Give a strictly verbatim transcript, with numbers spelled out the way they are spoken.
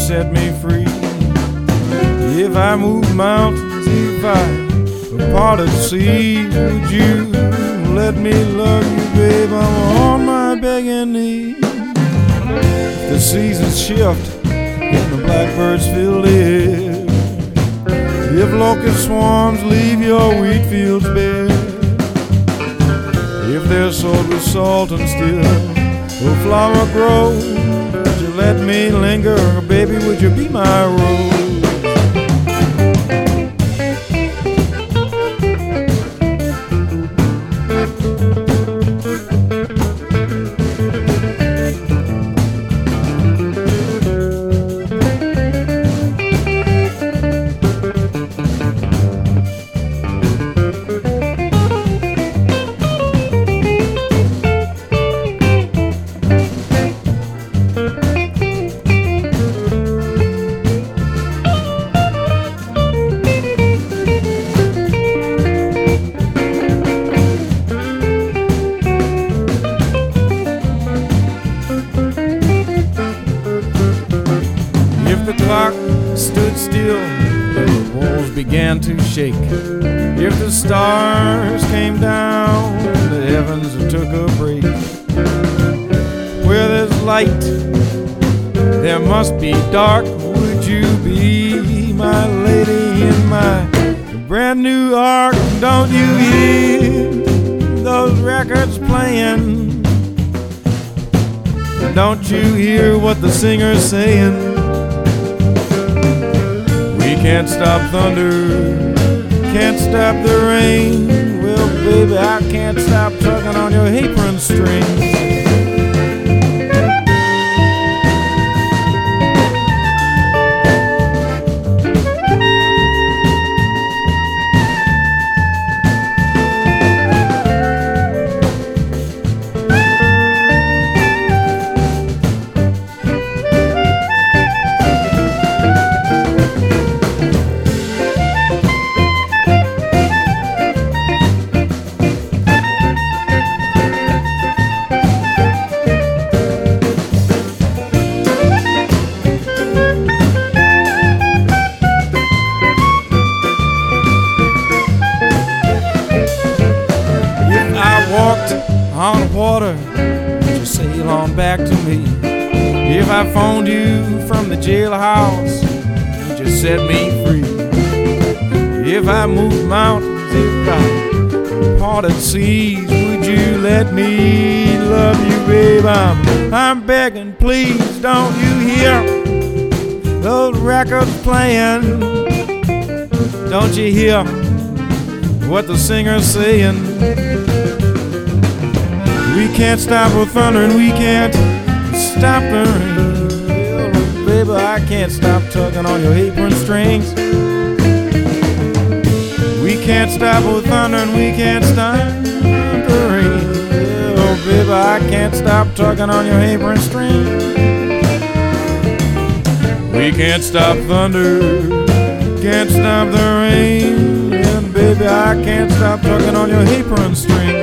set me free. If I moved mountains, if I parted seas, would you let me love you, babe? I'm on my begging knees. If the seasons shift and the blackbirds fill the air, if locust swarms leave your wheat fields bare, if they're sowed with salt and still will flower grow, would you let me linger, baby? Would you be my rose? The clock stood still and the walls began to shake. If the stars came down, the heavens took a break. Where there's light, there must be dark. Would you be my lady in my brand new ark? Don't you hear those records playing? Don't you hear what the singer's saying? We can't stop thunder, can't stop the rain. Well, baby, I can't stop tugging on your apron strings. On water, would you sail on back to me? If I phoned you from the jailhouse, would you set me free? If I moved mountains, if I parted seas, would you let me love you, babe? I'm, I'm begging, please, don't you hear those records playing? Don't you hear what the singer's saying? We can't stop the thunder and we can't stop the rain. Oh, baby, I can't stop tugging on your apron strings. We can't stop the thunder and we can't stop the rain. Oh, baby, I can't stop tugging on your apron strings. We can't stop thunder, can't stop the rain. And baby, I can't stop tugging on your apron strings.